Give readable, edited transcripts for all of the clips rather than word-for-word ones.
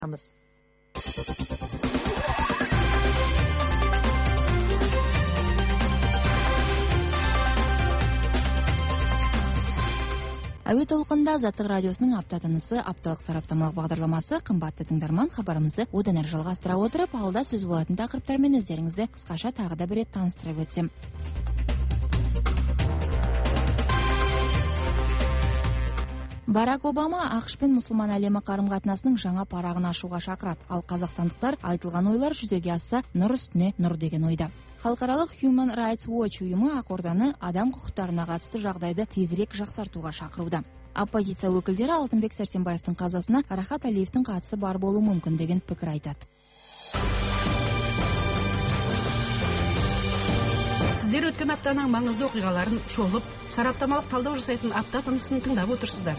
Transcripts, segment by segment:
Әуе толқында Азаттық радиосының апта тынысы апталық сараптамалық бағдарламасы. Қымбатты тыңдарман, хабарымызды одан әрі жалғастыра отырып, алда сөз болатын тақырыптармен өздеріңізді қысқаша тағы да бір рет таныстырып өтсем. Барак Обама ақш пен мұсылман әлемі қарым-қатынасының жаңа парағын ашуға шақырады. Ал қазақстандықтар айтылған ойлар жүзеге асса, нұр үстіне нұр деген ойда. Халықаралық Human Rights Watch ұйымы Ақорданы адам құқықтарына қатысты жағдайды тезірек жақсартуға шақыруда. Оппозиция өкілдері Алтынбек Сәрсенбаевтың қазасына Рахат Алиевтің қатысы бар болуы мүмкін деген пікір айтады. Сіздер өткен аптаның маңызды оқиғаларын шолып, сараптамалық талдау жасайтын апта тынысын тыңдап отырсыздар.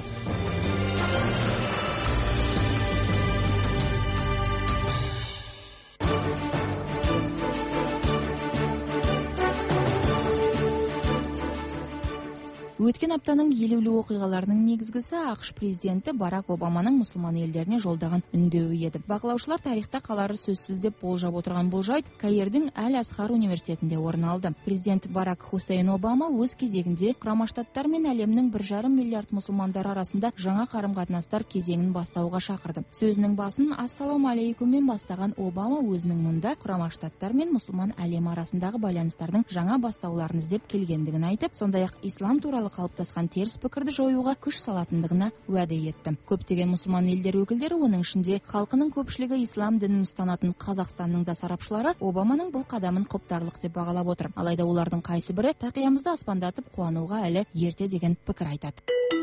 Өткен аптаның елеулі оқиғаларының негізгісі ақш президенті Барак Обаманың мұсылман елдеріне жолдаған үндеуі еді. Бақылаушылар тарихта қалары сөзсіз деп болжап отырған бұл жайт Каирдің Әл-Асхар университетінде орын алды. Президент Барак Хусейн Обама өз кезегінде Құрама Штаттар мен әлемнің 1,5 миллиард мұсылмандар арасында жаңа қарым-қатынастар кезеңін бастауға шақырды. Сөзінің басын ассалам алейкуммен бастаған Обама өзінің мұнда Құрама Штаттар мен мұсылман әлемі арасындағы байланыстардың жаңа бастауларын іздеп келгендігін айтып, сондай-ақ ислам туралы қалыптасқан теріс пікірді жоюға күш салатындығына уәде етті. Көптеген мұсылман елдер өкілдері, оның ішінде халқының көпшілігі ислам дінін ұстанатын Қазақстанның да сарапшылары Обаманың бұл қадамын құптарлық деп бағалап отыр. Алайда олардың қайсы бірі тақиямызды аспандатып қуануға әлі ерте деген пікір айтады.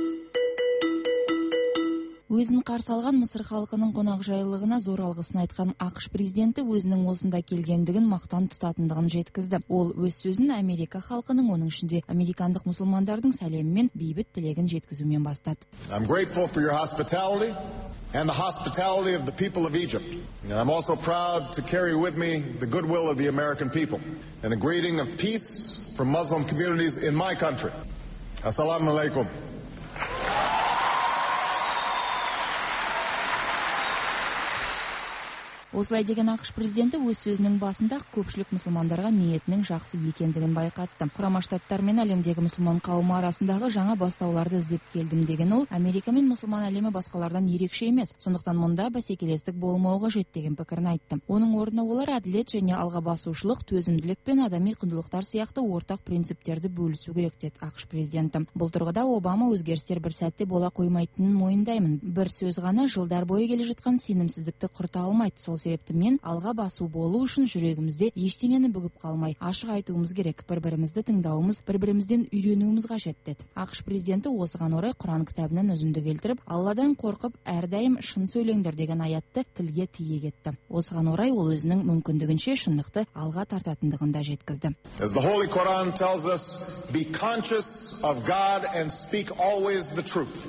Өзін қарсы алған Мысыр халқының қонақжайлылығына зор алғысын айтқан ақш президенті өзінің осында келгендігін мақтан тұтатындығын жеткізді. Ол өз сөзін Америка халқының, оның ішінде американдық мұсылмандардың сәлемі мен бейбіт тілегін жеткізумен бастады. I'm grateful for your hospitality and the hospitality of the people of Egypt. And I'm also proud to carry with me the goodwill of the American people and a greeting of peace from Muslim communities in my country. Assalamu alaikum. Осылай деген ақш президенті өз сөзінің басында көпшілік мұсылмандарға ниетінің жақсы екендігін байқатты. Құрама Штаттар мен әлемдегі мұсылман қауымы арасындағы жаңа бастауларды іздеп келдім деген ол, Америка мен мұсылман әлемі басқалардан ерекше емес, сондықтан мұнда бәсекелестік болмауға қажет деген пікірін айтты. Оның орнына олар әділет және алға басушылық, төзімділік пен адами құндылықтар сияқты ортақ принциптерді бөлісу керек деді ақш президенті. Бұл тұрғыда Обама өзгерістер бір сәтте бола қоймайтынын мойындаймын. Бір сөз ғана жылдар бойы келе жатқан сенімсіздікті құрта алмайды. Сол себепті мен алға басу болу үшін жүрегімізде ештеңені бүгіп қалмай, ашық айтуымыз керек, бір-бірімізді тыңдауымыз, бір-бірімізден үйренуіміз қажет деді. ақш президенті осыған орай Құран кітабынан үзінді келтіріп, Алладан қорқып, әрдайым шын сөйлеңдер деген аятты тілге тиек етті. Осыған орай ол өзінің мүмкіндігінше шындықты алға тартатындығын да жеткізді. As the Holy Quran tells us, be conscious of God and speak always the truth.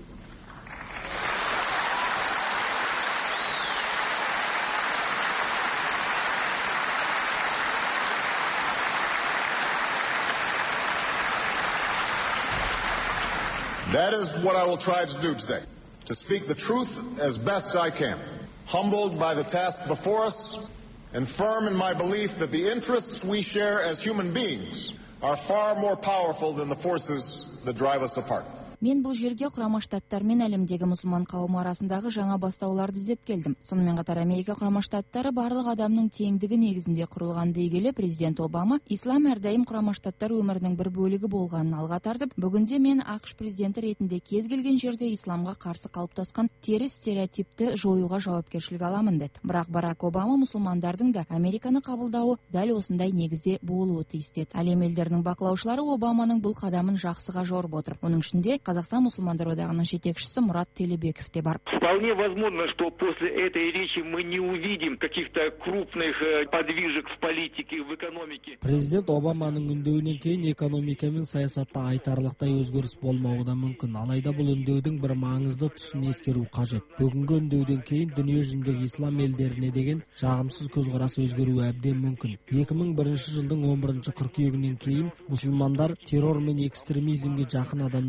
That is what I will try to do today, to speak the truth as best I can, humbled by the task before us, and firm in my belief that the interests we share as human beings are far more powerful than the forces that drive us apart. Мен бұл жерге Құрама Штаттар мен әлемдегі мұсылман қауымы арасындағы жаңа бастауларды іздеп келдім. Сонымен қатар Америка Құрама Штаттары барлық адамның теңдігі негізінде құрылған дей келе президент Обама ислам әрдайым Құрама Штаттар өмірінің бір бөлігі болғанын алға тартып, бүгінде мен ақш президенті ретінде кез келген жерде исламға қарсы қалыптасқан теріс стереотипті жоюға жауапкершілік аламын деді. Бірақ Барак Обама мұсылмандардың да Американы қабылдауы дәл осындай негізде болуы тиіс деді. Әлем елдерінің бақылаушылары Обаманың бұл қадамын жақсыға жорып отыр. Оның ішінде Қазақстан мұсылмандар одағының жетекшісі Мұрат Телебеков те бар. Вполне возможно, что после этой речи мы не увидим каких-то крупных подвижек в политике, в экономике. Президент Обаманың үндеуінен кейін экономика мен саясатта айтарлықтай өзгеріс болмауы да мүмкін. Алайда бұл үндеудің бір маңызды тұсын ескеру қажет. Бүгінгі үндеуден кейін дүние жүзіндегі ислам елдеріне деген жағымсыз көзқарас өзгеруі әбден мүмкін. 2001 жылдың 11 қыркүйегінен кейін мұсылмандар террор мен экстремизмге жақын адамдар деген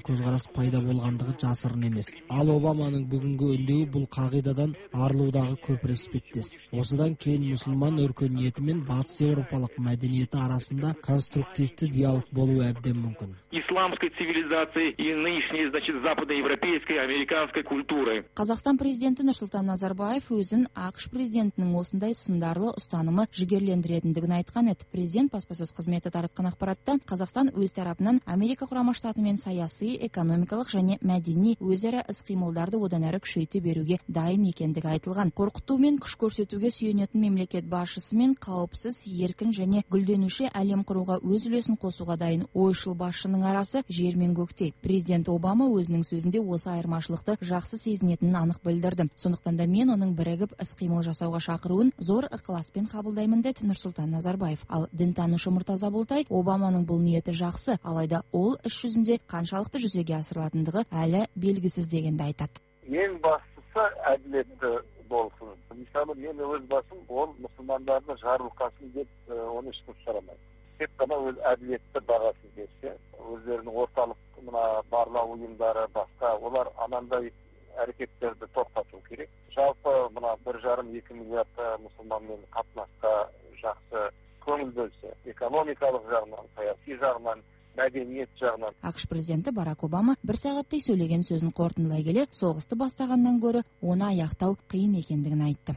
көз карас пайда болгондугу жасырын эмес. Ал Обаманын бүгүнкү үндөөү бул кагыйдадан арылуудагы көпүрө испеттес. Осудан кийин мусулман өркөнияти менен батыс европалык мәдениети арасында конструктивдүү диалог болуу абден мүмкүн. Исламской цивилизации и нынешней, западноевропейской, американской культуры. Казакстан президенти Нурсултан Назарбаев өзүн АКШ президентинин осындай сындарлы устанымы жигерлендиретиндигин айткан эди. Президент баспасөз кызмети тараткан акпаратта Казакстан өз тарапынан Америка Курама Штаты менен саясий, экономикалык жана мәдений өз ара ис-кыймылдарды одан ары күчөйтө берүүгө дайын экендиги айтылган. Коркутуу менен күч көрсөтүүгө сүйөнөтүн мемлекет башчысы менен каапсыз, эркин жана гүлдөнүүчү алем курууга өз үлөсүн косууга дайын ойшул башчынын арасы жер менен көктей. Президент Обама өзүнүн сөзүндө осы айырмачылыкты жакшы сезинетинин анык билдирди. Сондуктан да мен анын биригип ис-кыймыл жасауга чакыруун зор ыкыласпен кабылдаймын деди Нурсултан Назарбаев. Ал динтанушы Муртаза Бултай Обаманын бул ниети жакшы, алайда ол иш жүзүндө канчалыкты жүзөгө асырылатындыгы әлі белгисиз дегенди айтат. Ең бастысы әділетті болсын. Мысалы, мен өз басым ол мұсылмандарды жарылқасын деп оны ешкім сұрамайды. Тек қана өз әділетті бағасын берсе, өздерінің орталық мына барлау ұйымдары басқа, олар анандай әрекеттерді тоқтату керек. Жалпы мына 1,5-2 миллиард мұсылманмен қатынасқа жақсы көңіл бөлсе, экономикалық жағынан, саяси жағынан, мәдениет жағынан. АКШ президенти Барак Обама 1 сааттай сөйлеген сөзүн кортундулай келе, согусту баштагандан көрө оны аяктоо кыйын экендигин айтты.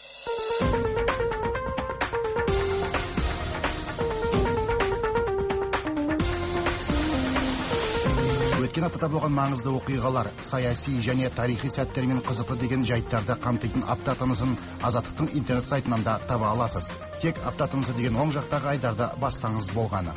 Өткен аптада болған маңызды оқиғалар, саяси және тарихи сәттермен қызықты деген жайттарды қамтитын апта тынысын Азаттықтың интернет сайтынан да таба аласыз. Тек апта тынысы деген оң жақтағы айдарды бассаңыз болғаны.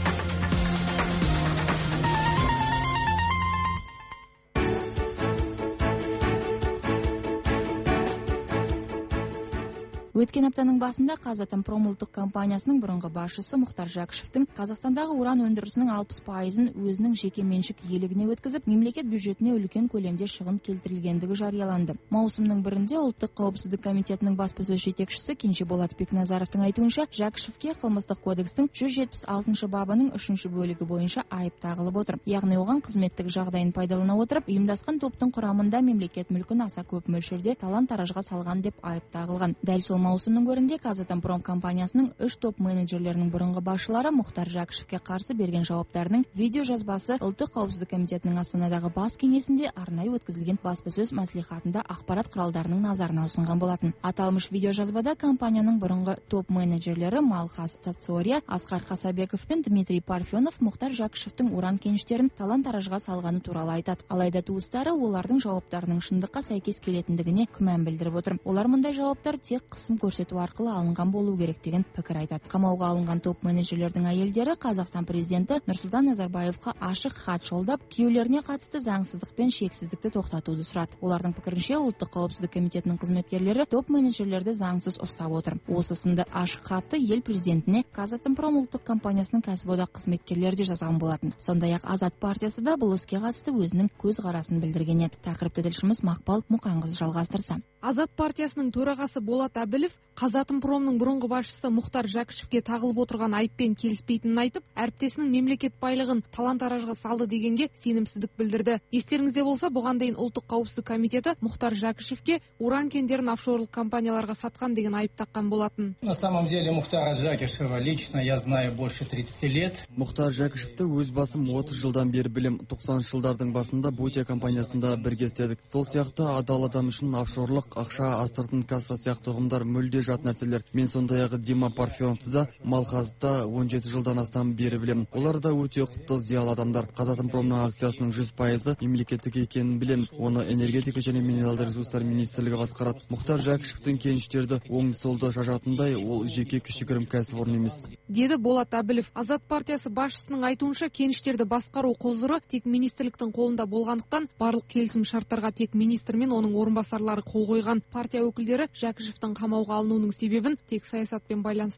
Өткен аптаның басында Казатомпром улуттук компаниясынын бурунку башчысы Мухтар Жакишевдин Казакстандагы уран өндүрүшүнүн 60%-ын өзүнүн жеке менчик ийгилигине өткөзүп, мемлекет бюджетине үлкен көлемде чыгым келтирилгендиги жарыяланды. Маусымдын 1-нде Улуттук коопсуздук комитетинин баспасөз жетекчиси Кинчеболот Бекназаровдун айтуунча, Жакишевге кылмыштык кодекстин 176-бабынын 3-бөлүгү боюнча айып тагылып отур. Ягни оган кызметтик жагдайын пайдалана отуруп, уюмдашкан топтун курамында мемлекет мүлкүн аса көп мөлчөрдө талан-таражга салган деп айып тагылган. Дәл сол маусымдын 1-нде Казатомпром компаниясынын 3 топ менеджерлеринин бурунку башчылары Мухтар Жакишевге каршы берген жауаптарынын видео жазбасы Улуттук коопсуздук комитетинин Астанадагы бас кеңесинде арнайы өткөзүлгөн баспасөз маслихатында акпарат куралдарынын назарына сунган болотун. Аталмыш видео жазбада компаниянын бурунку топ менеджерлери Малхас Цацория, Аскар Хасабеков менен Дмитрий Парфенов Мухтар Жакишевдин уран кеништерин талан-таражга салганы тууралуу айтат. Алайда туыстары олардын жауаптарынын чындыкка сайкес келетиндигине күмөн билдирип отур. Олар мындай жауаптар тек кысым көрсөтүү аркылуу алынган болуу керек деген пикир айтат. Камауга алынган топ менеджерлердин айелдери Казакстан президенти Нурсултан Назарбаевга ашык хат жолдоп, күйөөлөрүнө катысты заңсыздык менен шексиздикти токтотууду сурат. Олардын пикиринче, Улуттук коопсуздук комитетинин кызметкерлери топ менеджерлерди заңсыз уктап отур. Осы сынды ашык хатты эл президентине Казатомпром улуттук компаниясынын кәсиподак кызметкерлери жазган болотун. Сондай-ак Азат партиясы да бул иске катысты өзүнүн көз карасын билдирген эди. Такырыпты тилшимиз Макпал Мукан кызы жалгастырса. Азат партиясынын төрагасы Болот Абилов Казатомпромдун бурунку башчысы Мухтар Жакишевге тагылып отурган айыппен келиспейтинин айтып, әріптесінің мемлекет байлыгын талан-таражга салды дегенге сенімсіздік билдирди. Естериңизде болса, буган дейин Улуттук коопсуздук комитети Мухтар Жакишевге уран кендерин офшорлук компанияларга саткан деген айып таккан болотун. На самом деле Мухтара Жакишева лично я знаю больше 30 лет. Мухтар Жакишевди өз басым 30 жылдан бери билем. 90-жылдардын басында Бутия компаниясында бирге иштедик. Сол сыяктуу адал адам үчүн офшорлук акча астыртын касса сыяктуу угумдар мүлде жат нерселер. Мен сондай-ак Дима Парфеновду да Малхазда 17 жылдан астам бери билем. Олар да өтө куптуу зыялуу адамдар. Казатомпромдун акциясынын 100% мемлекеттик экенин билемиз. Оны энергетика жана минералдык ресурстар министрлиги баскарат. Мухтар Жакишевдин кеништерди оң солдо шашатындай ол жеке кичигирим кәсипорун эмес. Деди Болот Абилов. Азат партиясы башчысынын айтуунча, кеништерди баскаруу козуру тек министрликтин колунда болгондуктан барлык келисим шарттарга тек министр менен онун орун басарлары кол койгон. Партия өкүлдөрү Жакишевдин камауга алынуунун себебин тек саясатпен байланыстырат.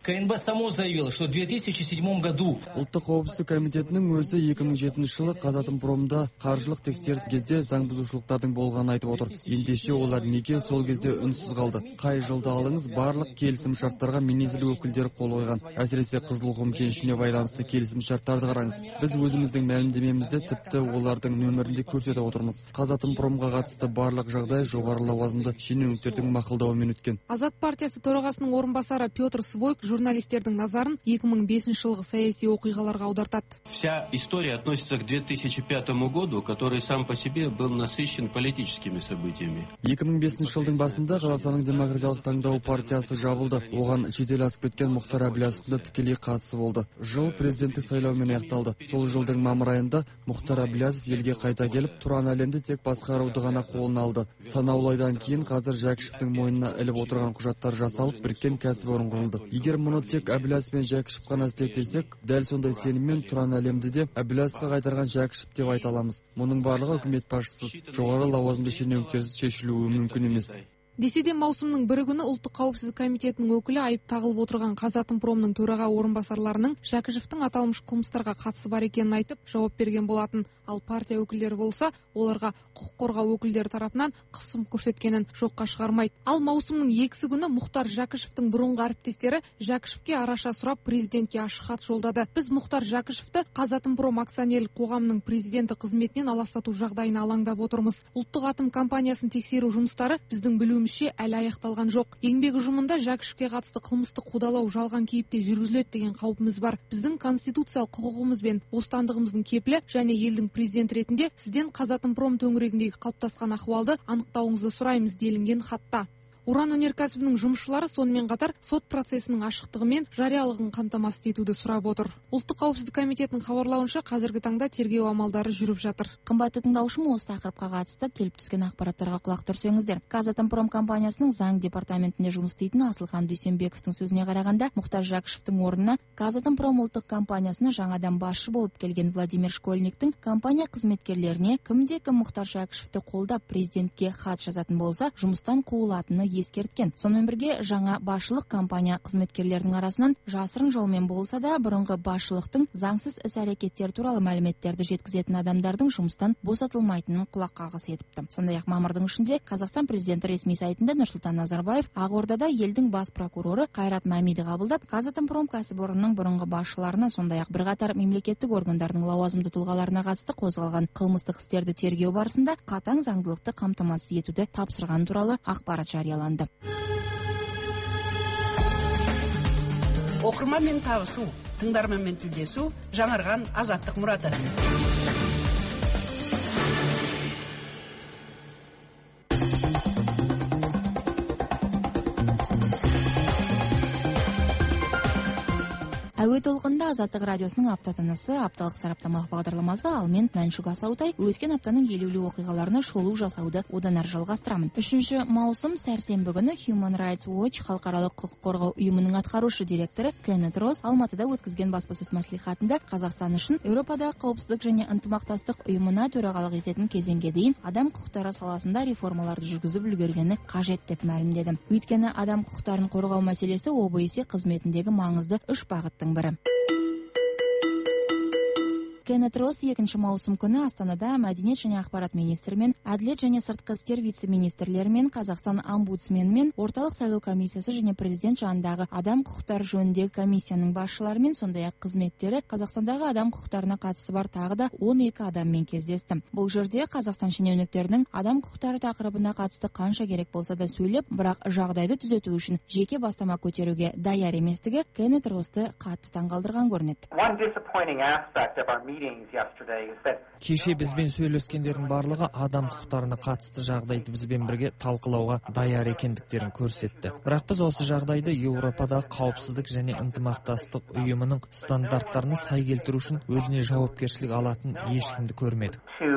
КНБ само заявило, что в 2007 году Ұлттық қауіпсіздік комитетінің өзі 2007 жылы Қазатомпромда қаржылық тексеріс кезде заң бұзушылықтардың болғанын айтып отыр. Ендеше олар неге сол кезде үнсіз қалды? Қай жылды алыңыз, барлық келісім шарттарға министрлік өкілдері қол қойған. Әсіресе Қызылқұм кенішіне байланысты келісім шарттарды қараңыз. Біз өзіміздің мәлімдемемізде тіпті олардың нөмірінде көрсетіп отырмыз. Қазатомпромға қатысты барлық жағдай жоғары лауазымды шенеуніктердің мақұлдауымен өткен. Азат партиясы төрағасының орынбасары Петр Свойк журналистердің назарын 2005 жылғы саяси оқиғаларға аудартады. Вся история относится к 2005 году, который сам по себе был насыщен политическими событиями. 2005 жылдың басында Қазақстанның демократиялық таңдау партиясы жабылды. Оған шетел асып кеткен Мұхтар Әблязовтың да тікелей қатысы болды. Жыл президенттік сайлаумен аяқталды. Сол жылдың мамыр айында Мұхтар Әблязов елге қайта келіп, тұран әлемді тек басқаруды ғана қолына алды. Санаулы айдан кейін қазір Жәкішевтің мойнына іліп отырған құжаттар жасалып, біріккен кәсіпорын құрылды. Егер мұны тек Әблязов мен Жәкішев қана істетсек, дәл сондай сеніммен тұран әлемді де Әблязовқа қайтарған Жәкішев деп айта аламыз. Мұның барлығы үкімет басшысыз, жоғары лауазымды шенеуніктерсіз шешілуі мүмкін емес. Десе де маусымның 1 күні ұлттық қауіпсіздік комитетінің өкілі айып тағылып отырған Қазатомпромның төраға орынбасарларының Жәкішевтің аталмыш қылмыстарға қатысы бар екенін айтып жауап берген болатын. Ал партия өкілдері болса, оларға құқық қорғау өкілдері тарапынан қысым көрсеткенін жоққа шығармайды. Ал маусымның 2 күні Мұхтар Жәкішевтің бұрынғы әріптестері Жәкішевке араша сұрап президентке ашық хат жолдады. Біз Мұхтар Жәкішевті Қазатомпром акционерлік қоғамының президенті қызметінен аластату жағдайына алаңдап отырмыз. Ұлттық атом компаниясын тексеру жұмыстары біздің білуімізше әлі аяқталған жоқ. Еңбек ұжымында Жәкішевке қатысты қылмыстық қудалау жалған кейіпте жүргізіледі деген қаупіміз бар. Біздің конституциялық құқығымыз бен бостандығымыздың кепілі және елдің президент ретінде сізден Қазатомпром төңірегіндегі қалыптасқан ахуалды анықтауыңызды сұраймыз делінген хатта. Уран өнеркәсібінің жұмысшылары сонымен қатар сот процесінің ашықтығы мен жариялығын қамтамасыз етуді сұрап отыр. Ұлттық қауіпсіздік комитетінің хабарлауынша қазіргі таңда тергеу амалдары жүріп жатыр. Қымбатты тыңдаушым, осы тақырыпқа қатысты келіп түскен ақпараттарға құлақ түрсеңіздер. Қазатомпром компаниясының заң департаментінде жұмыс істейтін Асылхан Дүйсенбековтың сөзіне қарағанда, Мұхтар Жәкішевтің орнына Қазатомпром ұлттық компаниясына жаңадан басшы болып келген Владимир Школьниктің компания қызметкерлеріне кімде-кім Мұхтар Жәкішевті қолдап президентке хат жазатын болса, жұмыстан қуылатыны ескерткен. Сонымен бірге жаңа басшылық компания қызметкерлерінің арасынан жасырын жолмен болса да бұрынғы басшылықтың заңсыз іс-әрекеттер туралы мәліметтерді жеткізетін адамдардың жұмыстан босатылмайтынын құлақ қағыс етіпті. Сондай-ақ мамырдың ішінде Қазақстан президенті ресми сайтында Нұрсұлтан Назарбаев Ақордада елдің бас прокуроры Қайрат Мәмиді қабылдап, Қазатомпром кәсіпорнының бұрынғы басшыларына, сондай-ақ бірқатар мемлекеттік органдардың лауазымды тұлғаларына қатысты қозғалған қылмыстық істерді тергеу барысында қатаң заңдылықты қамтамасыз етуді тапсырған туралы ақпарат жарияланды. Оқырманмен табысу, тыңдарманмен тілдесу, жаңарған азаттық мұраты. Әуе толқынында Азаттық радиосының аптатанысы, апталық сараптамалық бағдарламасы, ал мен Мәншүк Асаутай өткен аптаның елеулі оқиғаларына шолу жасауды одан әрі жалғастырамын. 3 маусым сәрсенбі күні Human Rights Watch халықаралық құқық қорғау ұйымының атқарушы директоры Кеннет Росс Алматыда өткізген баспасөз мәслихатында Қазақстан үшін Еуропадағы қауіпсіздік және ынтымақтастық ұйымына төрағалық ететін кезеңге дейін адам құқықтары саласында реформаларды жүргізіп үлгергені қажет деп мәлімдеді. Өйткені адам құқықтарын қорғау мәселесі ОБСЕ қызметіндегі маңызды 3 бағыттың бірі. Кеннет Росс 2 маусым күні Астанада мәдениет және ақпарат министрімен, әділет және сыртқы істер вице-министрлерімен, Қазақстан омбудсменімен, орталық сайлау комиссиясы және президент жанындағы адам құқықтары жөніндегі комиссияның басшыларымен, сондай-ақ қызметтері Қазақстандағы адам құқықтарына қатысы бар тағы да 12 адаммен кездесті. Бұл жерде Қазақстан шенеуніктерінің адам құқықтары тақырыбына қатысты қанша керек болса да сөйлеп, бірақ жағдайды түзету үшін жеке бастама көтеруге даяр еместігі Кеннет Россты қатты таңғалдырған көрінеді. Кеше бізбен сөйлескендердің барлығы адам құқықтарына қатысты жағдайды бізбен бірге талқылауға даяр екендіктерін көрсетті. Бірақ біз осы жағдайды Еуропадағы қауіпсіздік және ынтымақтастық ұйымының стандарттарына сай келтіру үшін өзіне жауапкершілік алатын ешкімді көрмедік.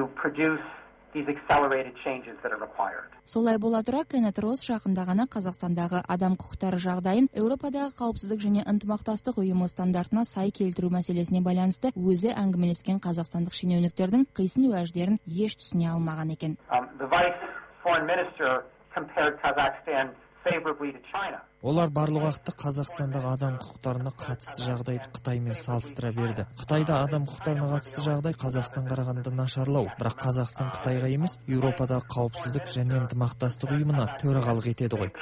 Солай бола тұра, Кеннет Росс жақында ғана Қазақстандағы адам құқықтары жағдайын Еуропадағы қауіпсіздік және ынтымақтастық ұйымы стандартына сай келтіру мәселесіне байланысты өзі әңгімелескен қазақстандық шенеуніктердің қисын уәждерін еш түсіне алмаған екен. Олар барлық уақытта Қазақстандағы адам құқықтарына қатысты жағдайды Қытаймен салыстыра берді. Қытайда адам құқықтарына қатысты жағдай Қазақстанға қарағанда нашарлау, бірақ Қазақстан Қытайға емес, Еуропадағы қауіпсіздік және ынтымақтастық ұйымына төрағалық етеді ғой.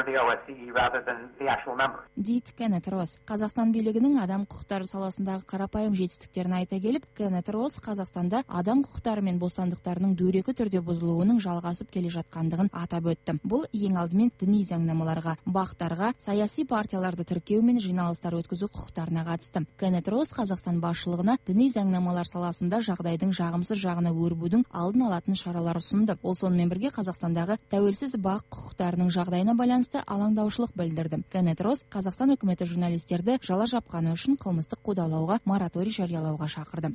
Дейді Кеннет Росс. Қазақстан билігінің адам құқықтары саласындағы қарапайым жетістіктерін айта келіп, Кеннет Росс Қазақстанда адам құқықтары мен бостандықтарының дөрекі түрде бұзылуының жалғасып келе жатқандығын атап өтті. Бұл ең алдымен діни заңнамаларға, бақтарға, саяси партияларды тіркеу мен жиналыстар өткізу құқықтарына қатысты. Кеннет Росс Қазақстан басшылығына діни заңнамалар саласында жағдайдың жағымсыз жағына өрбудің алдын алатын шаралар ұсынды. Ол сонымен бірге Қазақстандағы тәуелсіз бақ құқықтарының жағдайына байланысты алаңдаушылық білдірді. Кеннет Росс Қазақстан үкіметі журналистерді жала жапқаны үшін қылмыстық қудалауға мораторий жариялауға шақырды.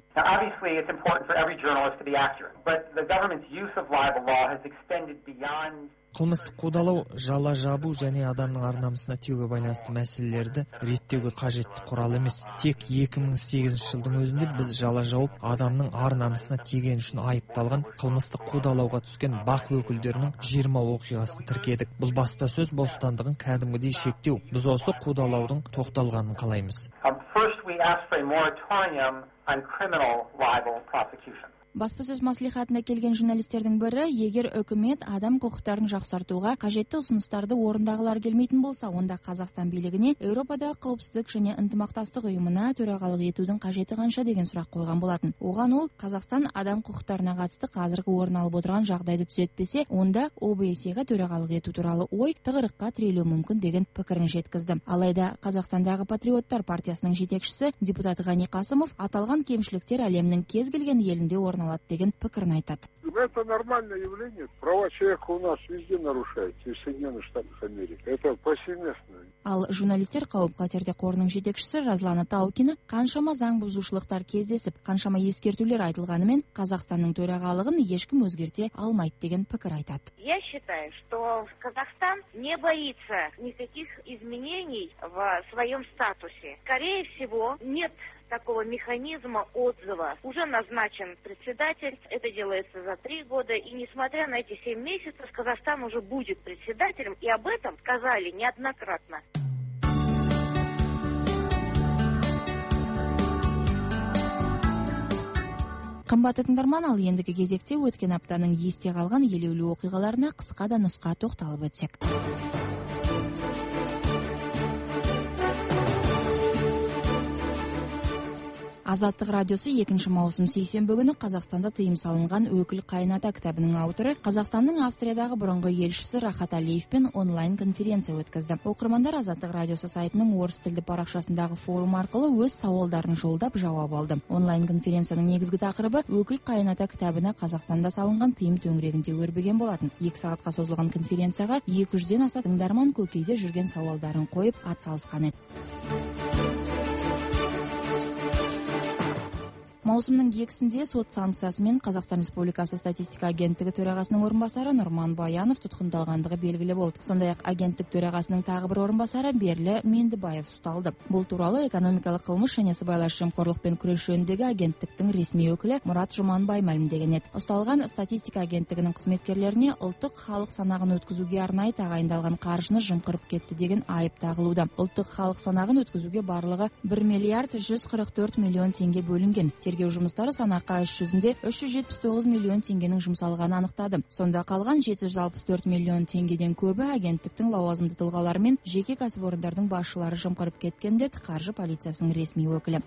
Қылмыстық қудалау, жала жабу және адамның ар-намысына тиюге байланысты мәселелерді реттеуге қажетті құрал емес. Тек 2008 жылдың өзінде біз жала жауып, адамның ар-намысына тиген үшін айыпталған қылмыстық қудалауға түскен бақ өкілдерінің 20 оқиғасын тіркедік. Бұл баспасөз бостандығын кәдімгідей шектеу. Біз осы қудалаудың тоқталғанын қалаймыз. Баспасөз маслихатына келген журналистердің бірі, егер үкімет адам құқықтарын жақсартуға қажетті ұсыныстарды орындағылар келмейтін болса, онда Қазақстан билігіне Еуропадағы қауіпсіздік және ынтымақтастық ұйымына төрағалық етудің қажеті қанша деген сұрақ қойған болатын. Оған ол, Қазақстан адам құқықтарына қатысты қазіргі орын алып отырған жағдайды түзетпесе, онда ОБСЕ-ға төрағалық ету туралы ой тығырыққа тірелуі мүмкін деген пікірін жеткізді. Алайда Қазақстандағы Патриоттар партиясының жетекшісі депутат Ғани Қасымов аталған кемшіліктер әлемнің кез келген елінде орын алады деген пікірін айтады. Это нормальное явление. Права человека у нас везде нарушаются, и в Соединенных Штатах Америки. Это повсеместно. Ал журналистер қауіп-қатерде қорының жетекшісі Разлана Таукина қаншама заң бұзушылықтар кездесіп, қаншама ескертулер айтылғанымен, Қазақстанның төрағалығын ешкім өзгерте алмайды деген пікір айтады. Я считаю, что Казахстан не боится никаких изменений в своем статусе. Скорее всего, нет такого механизма отзыва. Уже назначен председатель, это делается за 3 года, и несмотря на эти 7 месяцев, Казахстан уже будет председателем, и об этом сказали неоднократно. Қымбатты тыңдарман, ал ендігі кезекте өткен аптаның есте қалған елеулі оқиғаларына қысқа да нұсқа тоқталып өтсек. Азаттық радиосы 2 маусым сейсенбі күні Қазақстанда тыйым салынған өкіл қайната кітабының авторы Қазақстанның Австриядағы бұрынғы елшісі Рахат Алиевпен онлайн конференция өткізді. Оқырмандар Азаттық радиосы сайтының орыс тілді парақшасындағы форум арқылы өз сауалдарын жолдап жауап алды. Онлайн конференцияның негізгі тақырыбы өкіл қайната кітабына Қазақстанда салынған тыйым төңірегінде өрбіген болатын. 2 сағатқа созылған конференцияға 200-ден аса тыңдарман көкейде жүрген сауалдарын қойып атсалысқан еді. Маусымның 2-сінде сот санкциясымен Қазақстан Республикасы статистика агенттігі төрағасының орынбасары Нұрман Баянов тұтқындалғандығы белгілі болды. Сондай-ақ агенттік төрағасының тағы бір орынбасары Берлі Мендібаев ұсталды. Бұл туралы экономикалық қылмыс және сыбайлас жемқорлықпен күрес жөніндегі агенттіктің ресми өкілі Мұрат Жұманбай мәлімдеген еді. Ұсталған статистика агенттігінің қызметкерлеріне ұлттық халық санағын өткізуге арнайы тағайындалған қаржыны жымқырып кетті деген айып тағылуда. Ұлттық халық санағын өткізуге барлығы 1 миллиард 144 миллион теңге бөлінген. Тергеу жұмыстары санаққа іс жүзінде 379 миллион теңгенің жұмсалғаны анықтады. Сонда қалған 764 миллион теңгеден көбі агенттіктің лауазымды тұлғалары мен жеке кәсіпорындардың басшылары жымқырып кеткен деді қаржы полициясының ресми өкілі.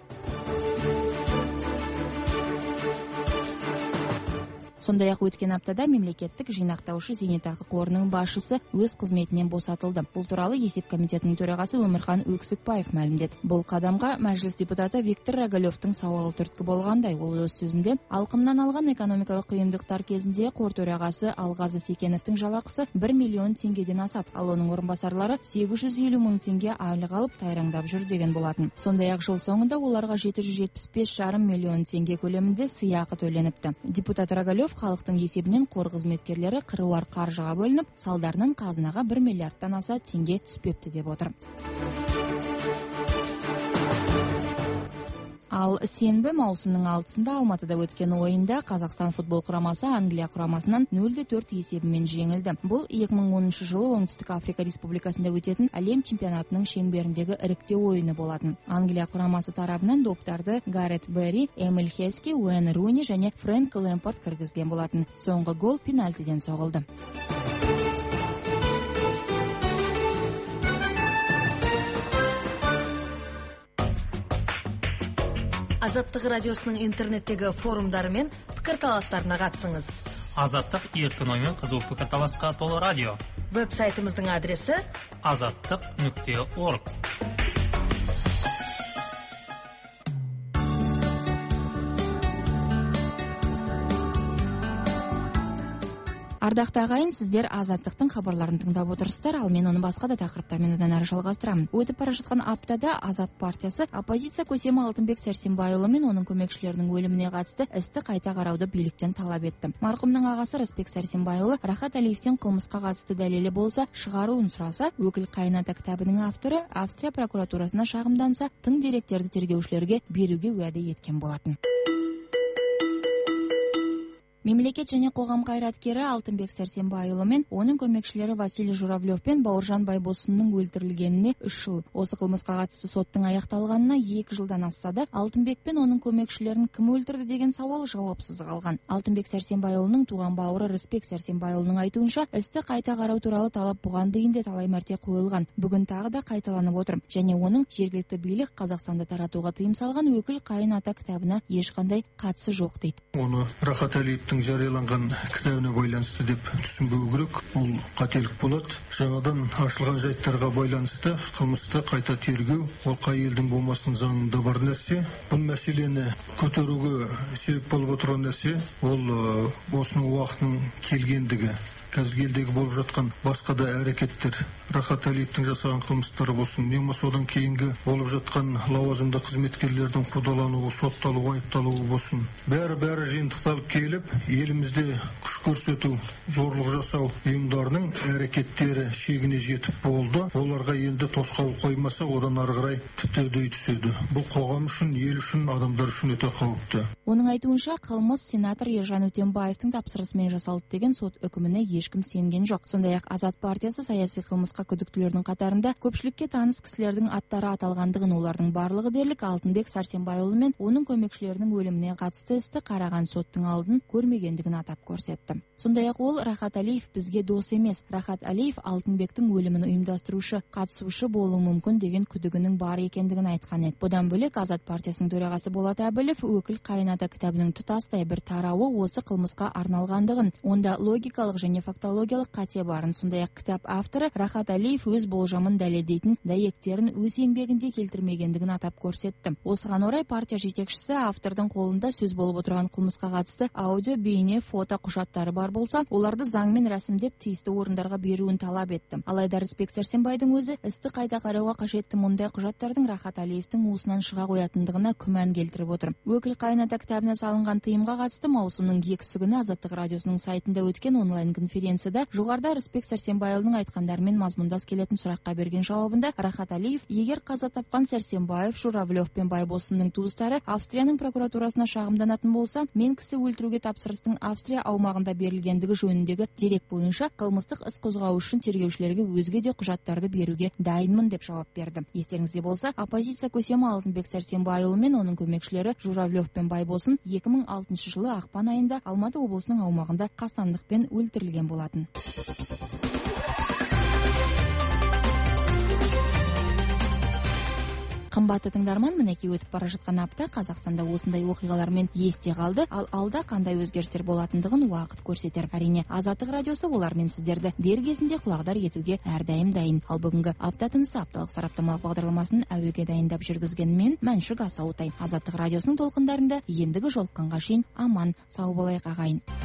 Сондай-ақ өткен аптада мемлекеттік жинақтаушы зейнетақы қорының басшысы өз қызметінен босатылды. Бұл туралы есеп комитетінің төрағасы Өмірхан Өксікбаев мәлімдеді. Бұл қадамға мәжіліс депутаты Виктор Рогалевтың сауалы түрткі болғандай. Ол өз сөзінде, алқымнан алған экономикалық қиындықтар кезінде қор төрағасы Алғазы Секеновтың жалақысы 1 миллион теңгеден асады. Ал оның орынбасарлары 850 мың теңге айлық алып тайраңдап жүр деген болатын. Сондай-ақ жыл соңында оларға 775,5 миллион теңге көлемінде сыйақы төленіпті. Депутат Рогалев халықтың есебінен қор қызметкерлері қыруар қаржыға бөлініп, салдарынан қазынаға 1 миллиардтан аса теңге түспепті деп отыр. Ал сенбі маусымның 6-сында Алматыда өткен ойында Қазақстан футбол құрамасы Англия құрамасынан 0-4 есебімен жеңілді. Бұл 2010 жылы Оңтүстік Африка Республикасында өтетін әлем чемпионатының шеңберіндегі іріктеу ойыны болатын. Англия құрамасы тарабынан доптарды Гарет Берри, Эмиль Хески, Уэйн Руни және Фрэнк Лэмпард кіргізген болатын. Соңғы гол пенальтиден соғылды. Азаттық радиосының интернеттегі форумдары мен пікірталастарына қатысыңыз. Азаттық еркін оймен қызу пікірталасқа толы радио. Веб-сайтымыздың адресі azаттық.org. Ардақты ағайын, сіздер Азаттықтың хабарларын тыңдап отырсыздар, ал мен оны басқа да тақырыптармен одан әрі жалғастырамын. Өтіп бара жатқан аптада Азат партиясы оппозиция көсемі Алтынбек Сәрсенбайұлы мен оның көмекшілерінің өліміне қатысты істі қайта қарауды биліктен талап етті. Марқұмның ағасы Рысбек Сәрсенбайұлы Рахат Әлиевтен қылмысқа қатысты дәлелі болса шығаруын сұраса, өкіл қайын ата кітабының авторы Австрия прокуратурасына шағымданса, тың деректерді тергеушілерге беруге уәде еткен болатын. Мемлекет және қоғам қайраткері Алтынбек Сәрсенбайұлы мен оның көмекшілері Василий Журавлев пен Бауыржан Байбосынның өлтірілгеніне 3 жыл. Осы қылмысқа қатысты соттың аяқталғанына 2 жылдан асса да, Алтынбек пен оның көмекшілерін кім өлтірді деген сауал жауапсыз қалған. Алтынбек Сәрсенбайұлының туған бауыры Рысбек Сәрсенбайұлының айтуынша, істі қайта қарау туралы талап бұған дейін де талай мәрте қойылған. Бүгін тағы да қайталанып отыр. Және оның жергілікті билік Қазақстанда таратуға тыйым салған өкіл қайын ата кітабына ешқандай қатысы жоқ дейді. Оны Рахат Әлиевтің жарияланған кітабына байланысты деп түсінбеу керек. Ол қателік болады. Жаңадан ашылған жайттарға байланысты қылмысты қайта тергеу, ол қай елдің болмасын заңында бар нәрсе. Бұл мәселені көтеруге себеп болып отырған нәрсе, ол осының уақытының келгендігі. Қазір елдегі болып жатқан басқа да әрекеттер, Рахат Әлиевтің жасаған қылмыстары болсын, не болмаса одан кейінгі болып жатқан лауазымды қызметкерлердің қудалануы, сотталуы, айыпталуы болсын. Бәрі жиынтықталып келіп, елімізде күш көрсету, зорлық жасау ұйымдарының әрекеттері шегіне жетіп болды. Оларға елді тосқауыл қоймаса, одан ары қарай тіпті үдей түседі. Бұл қоғам үшін, ел үшін, адамдар үшін өте қауіпті. Оның айтуынша, қылмыс сенатор Ержан Өтембаевтың тапсырысымен жасалды деген сот үкіміне ешкім сенген жоқ. Сондай-ақ Азат партиясы саяси қылмысқа күдіктілердің қатарында көпшілікке таныс кісілердің аттары аталғандығын, олардың барлығы дерлік Алтынбек Сәрсенбайұлы мен оның көмекшілерінің өліміне қатысты істі қараған соттың алдын көрмегендігін атап көрсетті. Сондай-ақ ол Рахат Әлиев бізге дос емес, Рахат Әлиев Алтынбектің өлімін ұйымдастырушы, қатысушы болуы мүмкін деген күдігінің бар екендігін айтқан еді. Бұдан бөлек Азат партиясының төрағасы Болат Әбілов өкіл қайын ата кітабының тұтастай бір тарауы осы қылмысқа арналғандығын, онда логикалық және фактологиялық қате барын, сондай-ақ кітап авторы Рахат Әлиев өз болжамын дәлелдейтін дәйектерін өз еңбегінде келтірмегендігін атап көрсетті. Осыған орай партия жетекшісі автордың қолында сөз болып отырған қылмысқа қатысты аудио, бейне, фото құжаттары бар болса, оларды заңмен рәсімдеп тиісті орындарға беруін талап етті. Алайда Рысбек Сәрсенбайдың өзі істі қайта қарауға қажетті мұндай құжаттардың Рахат Әлиевтің уысынан шыға қоятындығына күмән келтіріп отыр. Өкіл қайын ата кітабына салынған тыйымға қатысты маусымның 2 күні Азаттық радиосының сайтында өткен онлайн конференцияда жоғарыда Рысбек Сәрсенбайұлының айтқандарымен мазмұндас келетін сұраққа берген жауабында Рахат Әлиев, егер қаза тапқан Сәрсенбаев, Журавлев пен Байбосынның туыстары Австрияның прокуратурасына шағымданатын болса, мен кісі өлтіруге тапсырыстың Австрия аумағында берілгендігі жөніндегі дерек бойынша қылмыстық іс қозғау үшін тергеушілерге өзге де құжаттарды беруге дайынмын деп жауап берді. Естеріңізде болса, оппозиция көсемі Алтынбек Сәрсенбайұлы мен оның көмекшілері Журавлев пен Байбосын 2006 жылы ақпан айында Алматы облысының аумағында қастандықпен өлтірілген болатын. Қымбатты тыңдарман, мінекей өтіп бара жатқан апта Қазақстанда осындай оқиғалармен есте қалды, ал алда қандай өзгерістер болатындығын уақыт көрсетер. Әрине, Азаттық радиосы олармен сіздерді дер кезінде құлағдар етуге әрдайым дайын. Ал бүгінгі апта тынысы апталық сараптамалық бағдарламасын әуеге дайындап жүргізген мен Мәншүк Асаутай. Азаттық радиосының толқындарында ендігі жолыққанға шейін аман, сау болайық ағайын.